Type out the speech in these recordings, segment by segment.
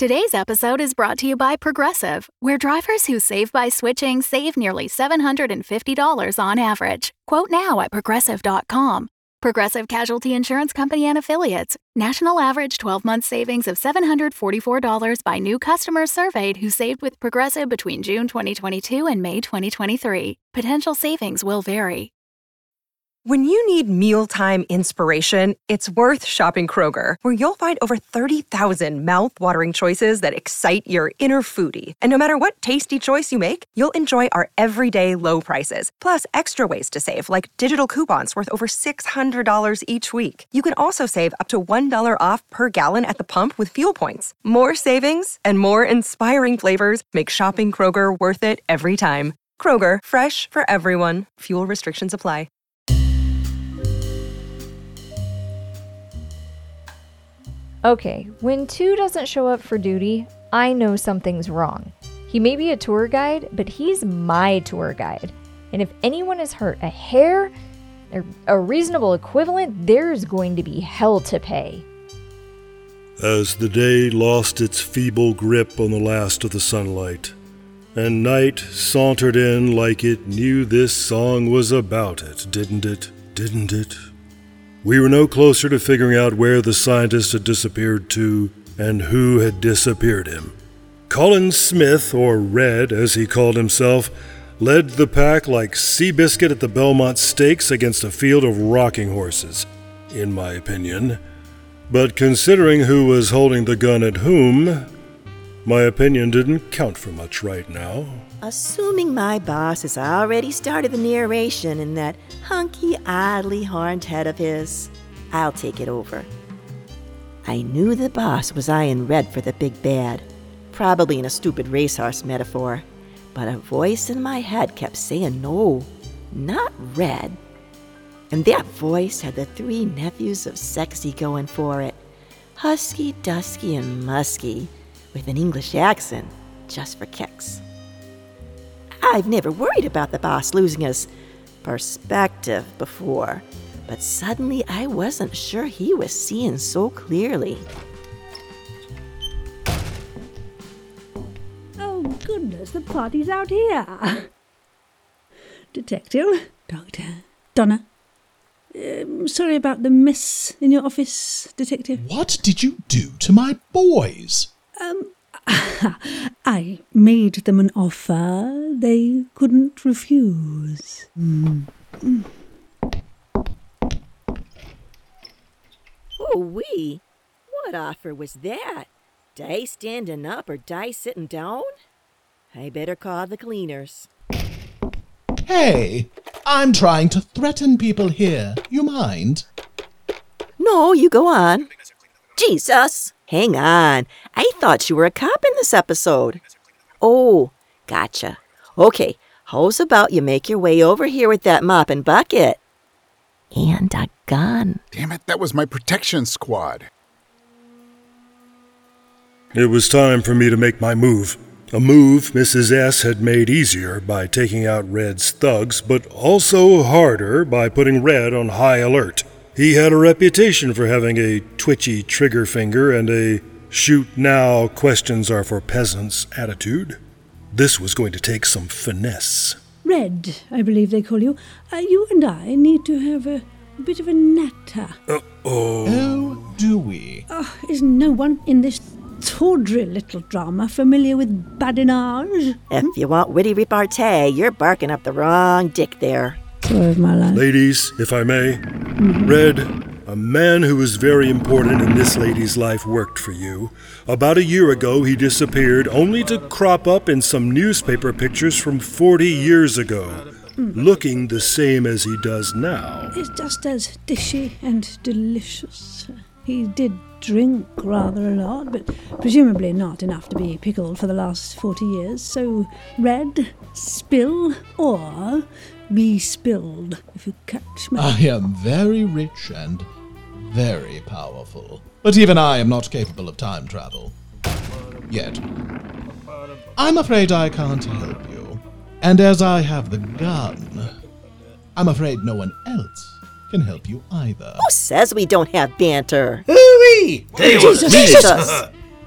Today's episode is brought to you by Progressive, where drivers who save by switching save nearly $750 on average. Quote now at Progressive.com. Progressive Casualty Insurance Company and Affiliates. National average 12-month savings of $744 by new customers surveyed who saved with Progressive between June 2022 and May 2023. Potential savings will vary. When you need mealtime inspiration, it's worth shopping Kroger, where you'll find over 30,000 mouth-watering choices that excite your inner foodie. And no matter what tasty choice you make, you'll enjoy our everyday low prices, plus extra ways to save, like digital coupons worth over $600 each week. You can also save up to $1 off per gallon at the pump with fuel points. More savings and more inspiring flavors make shopping Kroger worth it every time. Kroger, fresh for everyone. Fuel restrictions apply. Okay, when 2 doesn't show up for duty, I know something's wrong. He may be a tour guide, but he's my tour guide. And if anyone is hurt a hair, or a reasonable equivalent, there's going to be hell to pay. As the day lost its feeble grip on the last of the sunlight, and night sauntered in like it knew this song was about it, didn't it? Didn't it? We were no closer to figuring out where the scientist had disappeared to and who had disappeared him. Colin Smith, or Red as he called himself, led the pack like Seabiscuit at the Belmont Stakes against a field of rocking horses, in my opinion. But considering who was holding the gun at whom, my opinion didn't count for much right now. Assuming my boss has already started the narration in that hunky, oddly horned head of his, I'll take it over. I knew the boss was eyeing Red for the big bad, probably in a stupid racehorse metaphor, but a voice in my head kept saying no, not Red. And that voice had the 3 nephews of Sexy going for it, husky, dusky, and musky, with an English accent, just for kicks. I've never worried about the boss losing his perspective before, but suddenly I wasn't sure he was seeing so clearly. Oh, goodness, the party's out here. Detective, Doctor, Donna. Sorry about the mess in your office, Detective. What did you do to my boys? I made them an offer they couldn't refuse. Ooh-wee! What offer was that? Die standing up or die sitting down? I better call the cleaners. Hey, I'm trying to threaten people here. You mind? No, you go on. Jesus! Hang on. I thought you were a cop in this episode. Oh, gotcha. Okay, how's about you make your way over here with that mop and bucket? And a gun. Damn it, that was my protection squad. It was time for me to make my move. A move Mrs. S. had made easier by taking out Red's thugs, but also harder by putting Red on high alert. He had a reputation for having a twitchy trigger finger and a shoot now, questions are for peasants attitude. This was going to take some finesse. Red, I believe they call you. You and I need to have a bit of a natter. Oh, do we? Is no one in this tawdry little drama familiar with badinage? If you want witty repartee, you're barking up the wrong dick there. Story of my life. Ladies, if I may, Red, a man who was very important in this lady's life worked for you. About a year ago, he disappeared, only to crop up in some newspaper pictures from 40 years ago, looking the same as he does now. It's just as dishy and delicious. He did drink rather a lot, but presumably not enough to be pickled for the last 40 years. So, Red, spill or be spilled, if you catch me. I am very rich and very powerful. But even I am not capable of time travel. Yet. I'm afraid I can't help you. And as I have the gun, I'm afraid no one else can help you either. Who says we don't have banter? Hooey! Jesus! Red,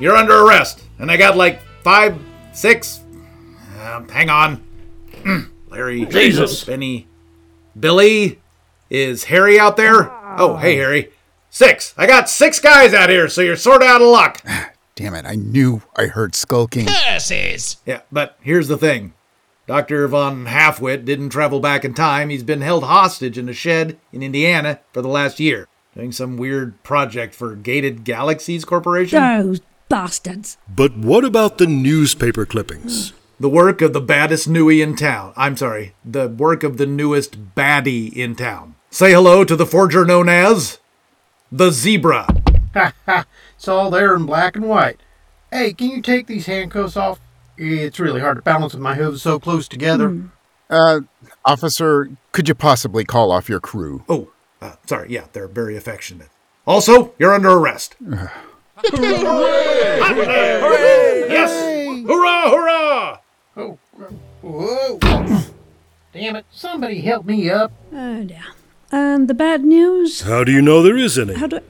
you're under arrest. And I got like 5, 6... hang on. Larry. Jesus. Benny. Billy. Is Harry out there? Oh, hey, Harry. 6. I got 6 guys out here, so you're sort of out of luck. Damn it, I knew I heard skulking. Curses! Yeah, but here's the thing. Dr. Von Halfwit didn't travel back in time. He's been held hostage in a shed in Indiana for the last year, doing some weird project for Gated Galaxies Corporation. Those bastards. But what about the newspaper clippings? The work of the baddest newie in town. I'm sorry, the work of the newest baddie in town. Say hello to the forger known as the Zebra. Ha ha, it's all there in black and white. Hey, can you take these handcuffs off? It's really hard to balance with my hooves so close together. Officer, could you possibly call off your crew? Oh, sorry, yeah, they're very affectionate. Also, you're under arrest. Yes! Hurrah, hurrah! Oh, whoa. Damn it, somebody help me up. Oh dear. And the bad news? How do you know there is any? How do I...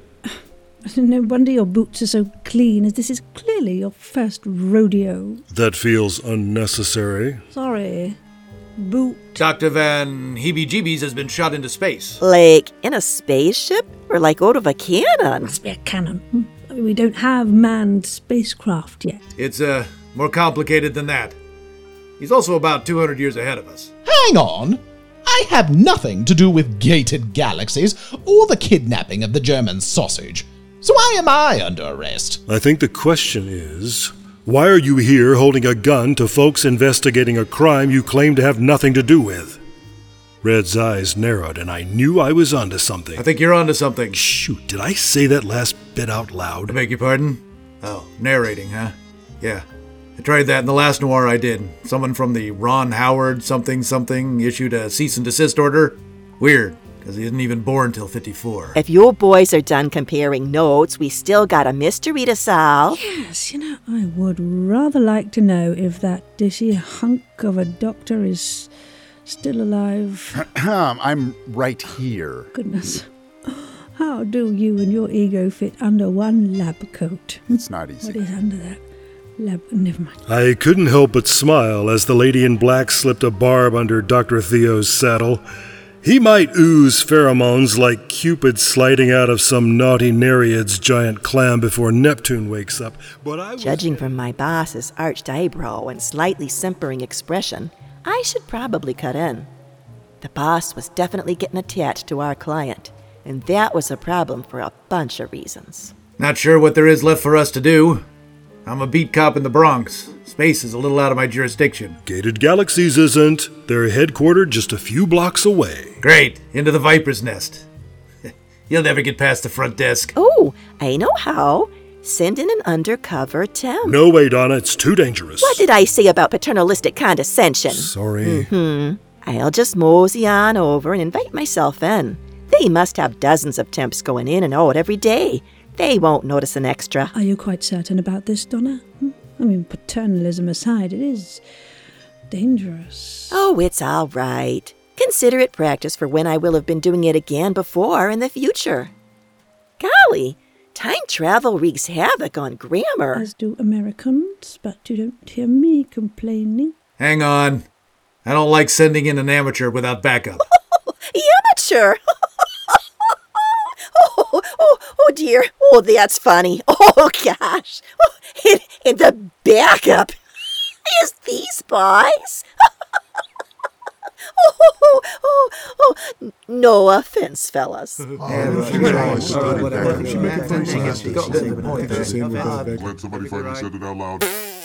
No wonder your boots are so clean, as this is clearly your first rodeo. That feels unnecessary. Sorry. Boot. Dr. Van Heebie-Jeebies has been shot into space. Like in a spaceship? Or like out of a cannon? Must be a cannon. I mean, we don't have manned spacecraft yet. It's, more complicated than that. He's also about 200 years ahead of us. Hang on! I have nothing to do with Gated Galaxies or the kidnapping of the German sausage. So why am I under arrest? I think the question is, why are you here holding a gun to folks investigating a crime you claim to have nothing to do with? Red's eyes narrowed, and I knew I was onto something. I think you're onto something. Shoot, did I say that last bit out loud? I beg your pardon? Oh, narrating, huh? Yeah. I tried that in the last noir I did. Someone from the Ron Howard something issued a cease and desist order. Weird, because he isn't even born till 54. If you boys are done comparing notes, we still got a mystery to solve. Yes, I would rather like to know if that dishy hunk of a doctor is still alive. I'm right here. Goodness. How do you and your ego fit under one lab coat? It's not easy. What is under that? Never mind. I couldn't help but smile as the lady in black slipped a barb under Dr. Theo's saddle. He might ooze pheromones like Cupid sliding out of some naughty Nereid's giant clam before Neptune wakes up, but I was... Judging from my boss's arched eyebrow and slightly simpering expression, I should probably cut in. The boss was definitely getting attached to our client, and that was a problem for a bunch of reasons. Not sure what there is left for us to do. I'm a beat cop in the Bronx. Space is a little out of my jurisdiction. Gated Galaxies isn't. They're headquartered just a few blocks away. Great. Into the Viper's Nest. You'll never get past the front desk. Oh, I know how. Send in an undercover temp. No way, Donna. It's too dangerous. What did I say about paternalistic condescension? Sorry. I'll just mosey on over and invite myself in. They must have dozens of temps going in and out every day. They won't notice an extra. Are you quite certain about this, Donna? I mean, paternalism aside, it is dangerous. Oh, it's all right. Consider it practice for when I will have been doing it again before in the future. Golly, time travel wreaks havoc on grammar. As do Americans, but you don't hear me complaining. Hang on. I don't like sending in an amateur without backup. Amateur? Oh dear. Oh, that's funny. Oh gosh. And the backup is these boys. No offense, fellas. Glad somebody finally said it out loud.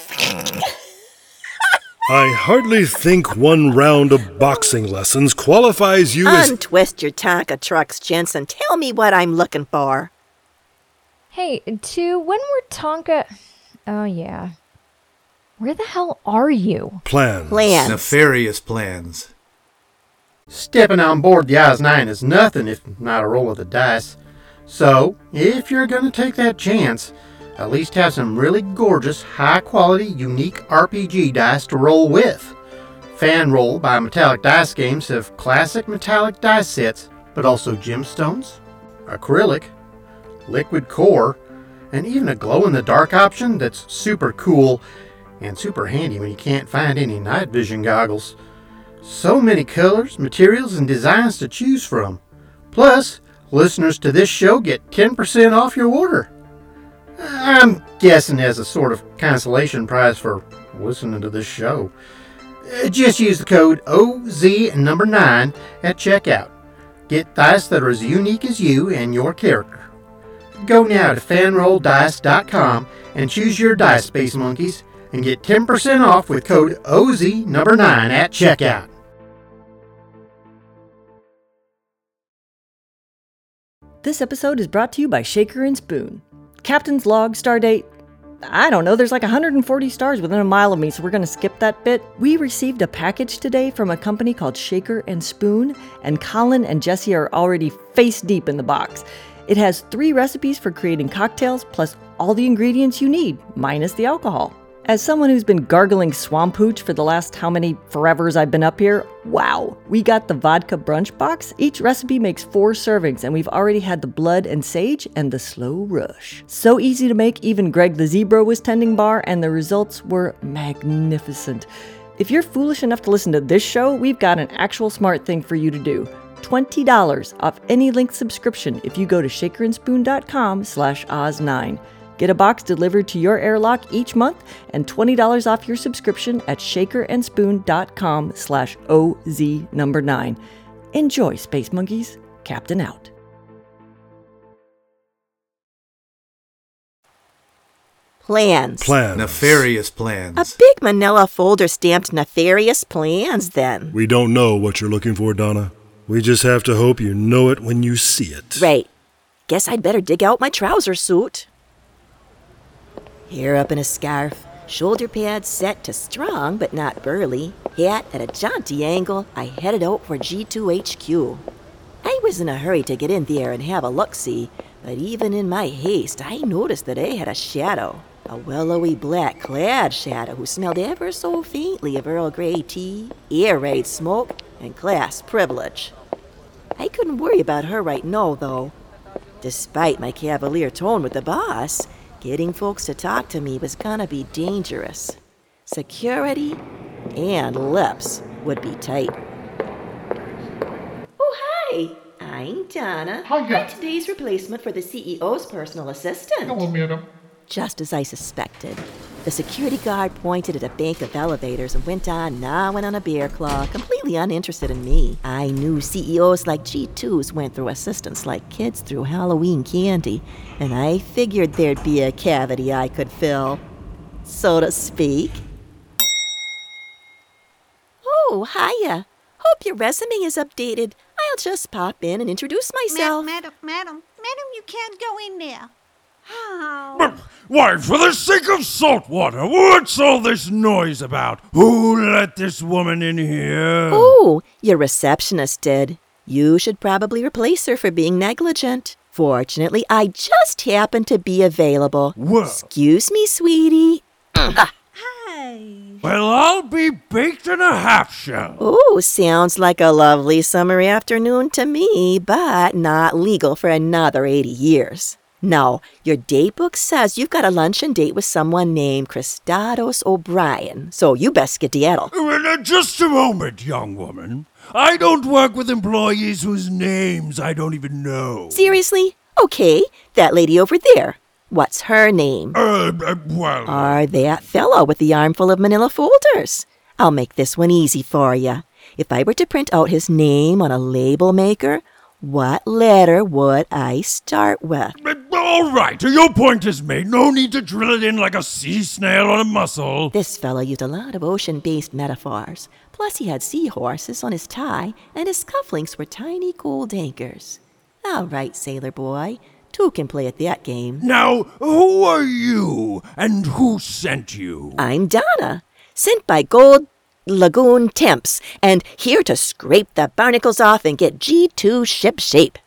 I hardly think one round of boxing lessons qualifies you as... Untwist your Tonka trucks, Jensen. Tell me what I'm looking for. Hey, when we're Tonka... Oh, yeah. Where the hell are you? Plans. Nefarious plans. Stepping on board the IS-9 is nothing if not a roll of the dice. So, if you're going to take that chance, at least have some really gorgeous, high-quality, unique RPG dice to roll with. Fan Roll by Metallic Dice Games have classic metallic dice sets, but also gemstones, acrylic, liquid core, and even a glow-in-the-dark option that's super cool and super handy when you can't find any night vision goggles. So many colors, materials, and designs to choose from. Plus, listeners to this show get 10% off your order. I'm guessing as a sort of consolation prize for listening to this show. Just use the code OZ9 at checkout. Get dice that are as unique as you and your character. Go now to fanrolldice.com and choose your dice, Space Monkeys, and get 10% off with code OZ9 at checkout. This episode is brought to you by Shaker and Spoon. Captain's log, stardate, I don't know, there's like 140 stars within a mile of me, so we're going to skip that bit. We received a package today from a company called Shaker and Spoon, and Colin and Jesse are already face deep in the box. It has 3 recipes for creating cocktails, plus all the ingredients you need, minus the alcohol. As someone who's been gargling swamp hooch for the last how many forevers I've been up here, wow, we got the vodka brunch box. Each recipe makes 4 servings, and we've already had the blood and sage and the slow rush. So easy to make, even Greg the Zebra was tending bar, and the results were magnificent. If you're foolish enough to listen to this show, we've got an actual smart thing for you to do. $20 off any linked subscription if you go to shakerandspoon.com/Oz9. Get a box delivered to your airlock each month and $20 off your subscription at shakerandspoon.com/OZ9. Enjoy, Space Monkeys. Captain out. Plans. Nefarious plans. A big manila folder stamped nefarious plans, then. We don't know what you're looking for, Donna. We just have to hope you know it when you see it. Right. Guess I'd better dig out my trouser suit. Hair up in a scarf, shoulder pads set to strong but not burly, hat at a jaunty angle, I headed out for G2HQ. I was in a hurry to get in there and have a look-see, but even in my haste, I noticed that I had a shadow. A willowy black-clad shadow who smelled ever so faintly of Earl Grey tea, air-raid smoke, and class privilege. I couldn't worry about her right now, though. Despite my cavalier tone with the boss, getting folks to talk to me was gonna be dangerous. Security and lips would be tight. Oh, hi! I'm Donna. Hi. I'm today's replacement for the CEO's personal assistant. Hello, madam. Just as I suspected. The security guard pointed at a bank of elevators and went on gnawing on a bear claw, completely uninterested in me. I knew CEOs like G2s went through assistants like kids through Halloween candy, and I figured there'd be a cavity I could fill, so to speak. Oh, hiya. Hope your resume is updated. I'll just pop in and introduce myself. Madam, you can't go in there. How? But why, for the sake of salt water, what's all this noise about? Who let this woman in here? Oh, your receptionist did. You should probably replace her for being negligent. Fortunately, I just happened to be available. Well. Excuse me, sweetie. Hi. Well, I'll be baked in a half shell. Oh, sounds like a lovely summer afternoon to me, but not legal for another 80 years. No, your date book says you've got a luncheon date with someone named Christados O'Brien, so you best skedaddle. Just a moment, young woman. I don't work with employees whose names I don't even know. Seriously? Okay, that lady over there. What's her name? Well... Or that fellow with the armful of manila folders. I'll make this one easy for you. If I were to print out his name on a label maker, what letter would I start with? All right, your point is made. No need to drill it in like a sea snail on a mussel. This fellow used a lot of ocean-based metaphors. Plus, he had seahorses on his tie, and his cufflinks were tiny gold anchors. All right, sailor boy. 2 can play at that game. Now, who are you, and who sent you? I'm Donna, sent by Gold Lagoon Temps, and here to scrape the barnacles off and get G2 ship shape.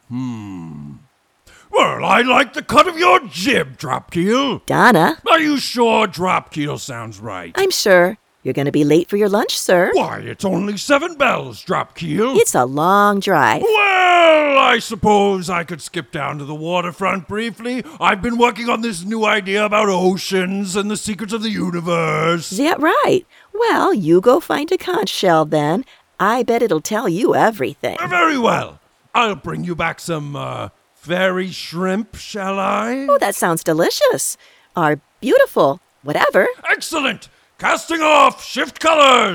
Well, I like the cut of your jib, Dropkeel. Donna? Are you sure Dropkeel sounds right? I'm sure. You're going to be late for your lunch, sir. Why, it's only 7 bells, Dropkeel. It's a long drive. Well, I suppose I could skip down to the waterfront briefly. I've been working on this new idea about oceans and the secrets of the universe. Is that right? Well, you go find a conch shell then. I bet it'll tell you everything. Very well. I'll bring you back some, fairy shrimp, shall I? Oh, that sounds delicious. Or beautiful. Whatever. Excellent! Casting off! Shift colors!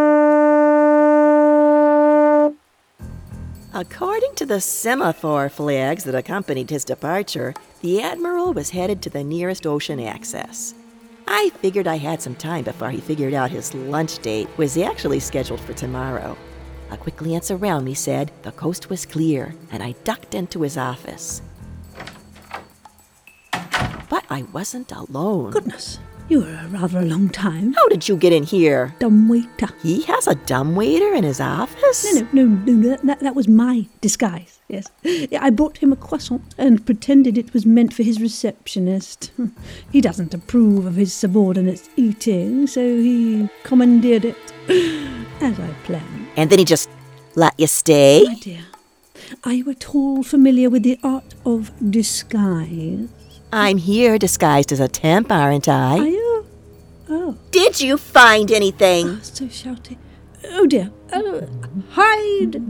According to the semaphore flags that accompanied his departure, the Admiral was headed to the nearest ocean access. I figured I had some time before he figured out his lunch date was actually scheduled for tomorrow. A quick glance around me said the coast was clear, and I ducked into his office. But I wasn't alone. Goodness, you were rather a long time. How did you get in here? Dumbwaiter. He has a dumbwaiter in his office? No, that was my disguise, yes. I brought him a croissant and pretended it was meant for his receptionist. He doesn't approve of his subordinates eating, so he commandeered it as I planned. And then he just let you stay? My dear, are you at all familiar with the art of disguise? I'm here disguised as a temp, aren't I? Are you? Oh. Did you find anything? Oh, so shouty. Oh dear. Hide!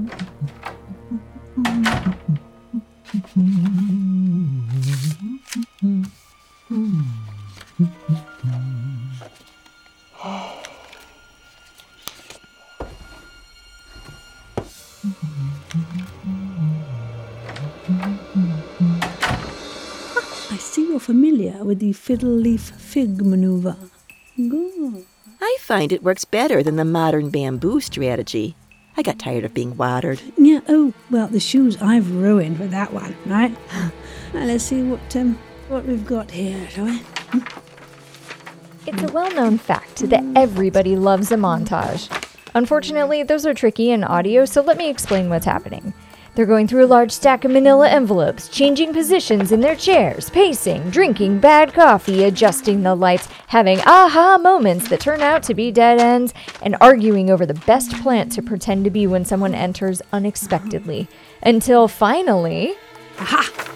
I see you're familiar with the fiddle leaf fig maneuver. Good. I find it works better than the modern bamboo strategy. I got tired of being watered. Yeah, oh, well, the shoes I've ruined with that one, right? Now, let's see what we've got here, shall we? It's a well-known fact that everybody loves a montage. Unfortunately, those are tricky in audio, so let me explain what's happening. They're going through a large stack of manila envelopes, changing positions in their chairs, pacing, drinking bad coffee, adjusting the lights, having aha moments that turn out to be dead ends, and arguing over the best plant to pretend to be when someone enters unexpectedly. Until finally... Aha!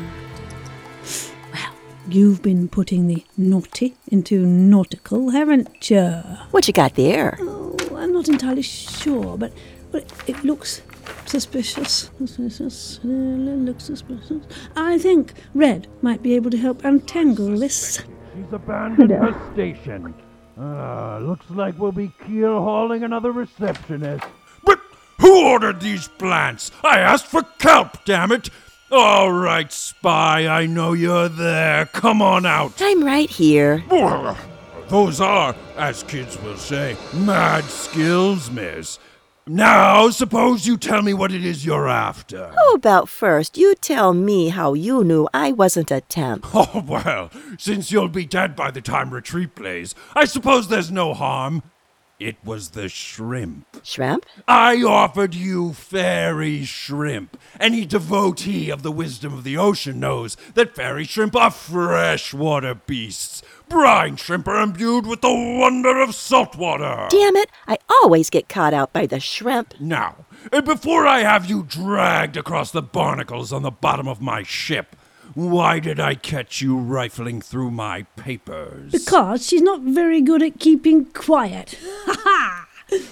Well, you've been putting the naughty into nautical, haven't you? What you got there? Oh, I'm not entirely sure, but it looks... Suspicious. Looks suspicious. I think Red might be able to help untangle this. She's abandoned her station. Looks like we'll be keel hauling another receptionist. But who ordered these plants? I asked for kelp, damn it! All right, spy, I know you're there. Come on out. I'm right here. Those are, as kids will say, mad skills, miss. Now, suppose you tell me what it is you're after. How about first you tell me how you knew I wasn't a temp? Oh, well, since you'll be dead by the time retreat plays, I suppose there's no harm. It was the shrimp. Shrimp? I offered you fairy shrimp. Any devotee of the wisdom of the ocean knows that fairy shrimp are freshwater beasts. Brine shrimp are imbued with the wonder of saltwater. Damn it, I always get caught out by the shrimp. Now, before I have you dragged across the barnacles on the bottom of my ship, why did I catch you rifling through my papers? Because she's not very good at keeping quiet. Ha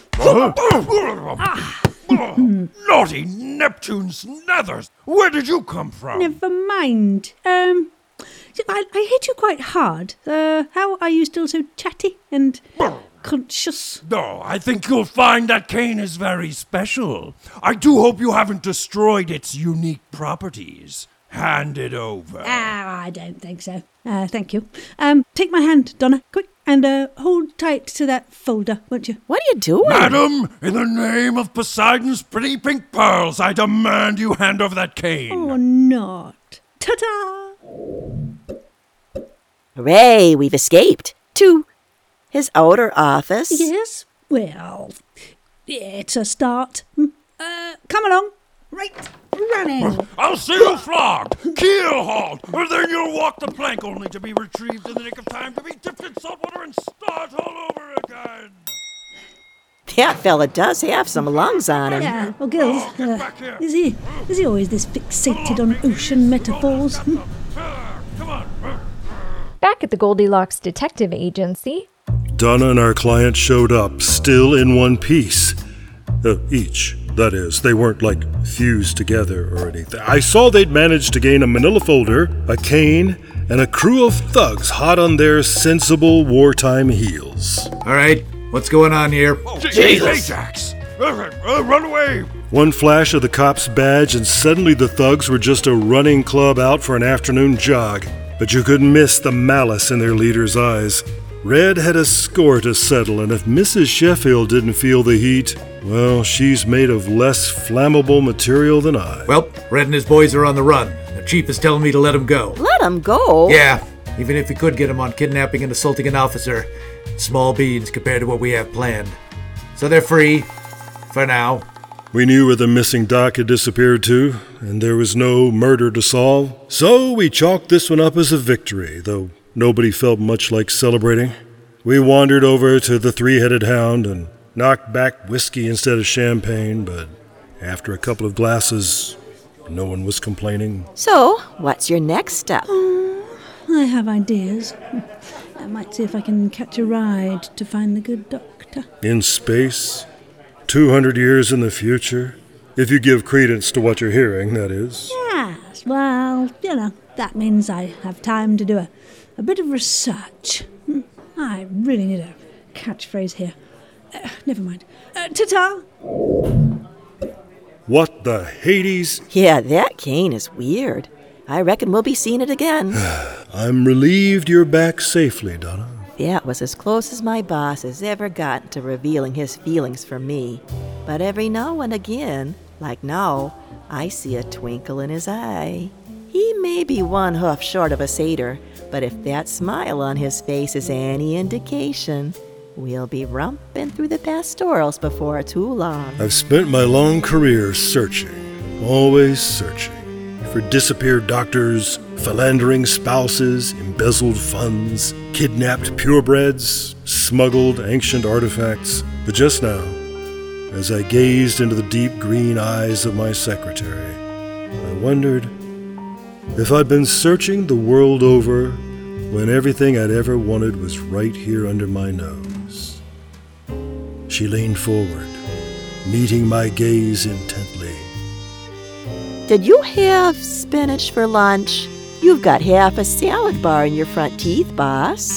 ha! Naughty Neptune's nethers! Where did you come from? Never mind. I hit you quite hard. How are you still so chatty and conscious? No, I think you'll find that cane is very special. I do hope you haven't destroyed its unique properties. Hand it over. I don't think so. Thank you. Take my hand, Donna, quick, and hold tight to that folder, won't you? What are you doing? Madam, in the name of Poseidon's pretty pink pearls, I demand you hand over that cane. Or not. Ta-ta! Hooray, we've escaped. To his outer office? Yes, well, it's a start. Come along. Right, running. I'll see you flogged, keel hauled, and then you'll walk the plank only to be retrieved in the nick of time to be dipped in salt water and start all over again. That fella does have some lungs on him. Yeah, well, Gills, is he always this fixated on ocean metaphors? Back at the Goldilocks Detective Agency, Donna and our client showed up, still in one piece. Each. That is, they weren't, fused together or anything. I saw they'd managed to gain a manila folder, a cane, and a crew of thugs hot on their sensible wartime heels. All right, what's going on here? Jesus! Ajax! Run away! One flash of the cop's badge, and suddenly the thugs were just a running club out for an afternoon jog. But you couldn't miss the malice in their leader's eyes. Red had a score to settle, and if Mrs. Sheffield didn't feel the heat, well, she's made of less flammable material than I. Well, Red and his boys are on the run. The chief is telling me to let him go. Let him go? Yeah, even if we could get him on kidnapping and assaulting an officer. Small beans compared to what we have planned. So they're free, for now. We knew where the missing doc had disappeared to, and there was no murder to solve. So we chalked this one up as a victory, though nobody felt much like celebrating. We wandered over to the Three-Headed Hound and knocked back whiskey instead of champagne, but after a couple of glasses, no one was complaining. So, what's your next step? I have ideas. I might see if I can catch a ride to find the good doctor. In space, 200 years in the future, if you give credence to what you're hearing, that is. Yes, well, that means I have time to do a bit of research. I really need a catchphrase here. Never mind. Ta-ta! What the Hades? Yeah, that cane is weird. I reckon we'll be seeing it again. I'm relieved you're back safely, Donna. That was as close as my boss has ever gotten to revealing his feelings for me. But every now and again, like now, I see a twinkle in his eye. He may be one hoof short of a satyr, but if that smile on his face is any indication, we'll be romping through the pastorals before too long. I've spent my long career searching, always searching, for disappeared doctors, philandering spouses, embezzled funds, kidnapped purebreds, smuggled ancient artifacts. But just now, as I gazed into the deep green eyes of my secretary, I wondered if I'd been searching the world over when everything I'd ever wanted was right here under my nose. She leaned forward, meeting my gaze intently. Did you have spinach for lunch? You've got half a salad bar in your front teeth, boss.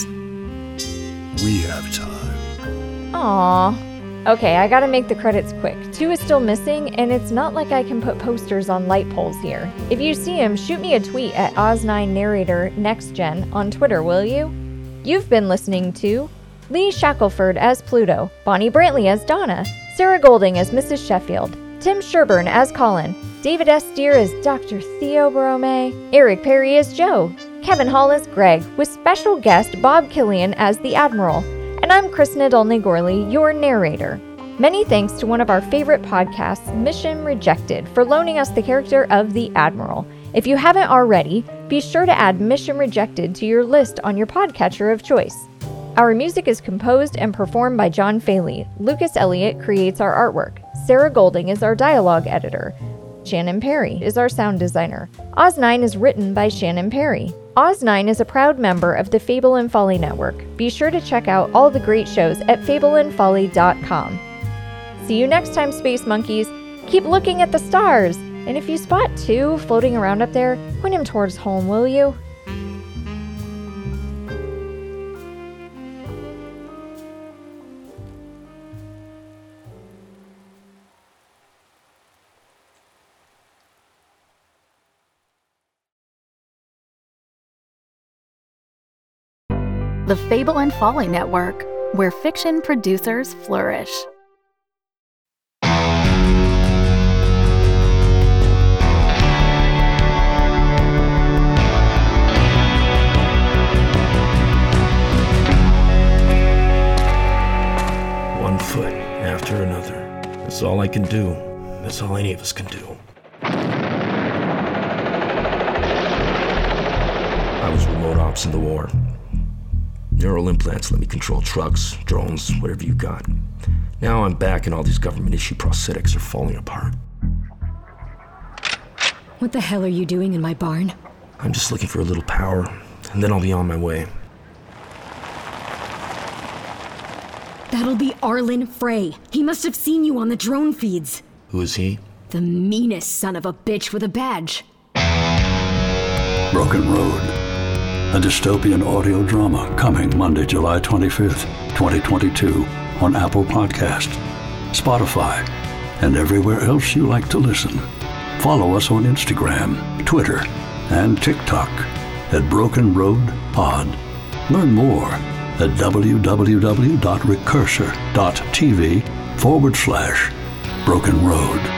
We have time. Aww. Okay, I gotta make the credits quick. 2 is still missing, and it's not like I can put posters on light poles here. If you see him, shoot me a tweet at Oz9Narrator NextGen on Twitter, will you? You've been listening to Lee Shackelford as Pluto, Bonnie Brantley as Donna, Sarah Golding as Mrs. Sheffield, Tim Sherburne as Colin, David S. Deere as Dr. Theo Brome, Eric Perry as Joe, Kevin Hall as Greg, with special guest Bob Killian as the Admiral, and I'm Chris Nadolny-Gorley, your narrator. Many thanks to one of our favorite podcasts, Mission Rejected, for loaning us the character of the Admiral. If you haven't already, be sure to add Mission Rejected to your list on your podcatcher of choice. Our music is composed and performed by John Faley. Lucas Elliott creates our artwork. Sarah Golding is our dialogue editor. Shannon Perry is our sound designer. Oz9 is written by Shannon Perry. Oz9 is a proud member of the Fable and Folly Network. Be sure to check out all the great shows at fableandfolly.com. See you next time, Space Monkeys. Keep looking at the stars. And if you spot 2 floating around up there, point him towards home, will you? The Fable and Folly Network, where fiction producers flourish. One foot after another. That's all I can do. That's all any of us can do. I was remote ops in the war. Neural implants let me control trucks, drones, whatever you got. Now I'm back and all these government-issued prosthetics are falling apart. What the hell are you doing in my barn? I'm just looking for a little power, and then I'll be on my way. That'll be Arlen Frey. He must have seen you on the drone feeds. Who is he? The meanest son of a bitch with a badge. Broken Road, a dystopian audio drama coming Monday, July 25th, 2022 on Apple Podcast, Spotify, and everywhere else you like to listen. Follow us on Instagram, Twitter, and TikTok at Broken Road Pod. Learn more at www.recursor.tv/Broken Road.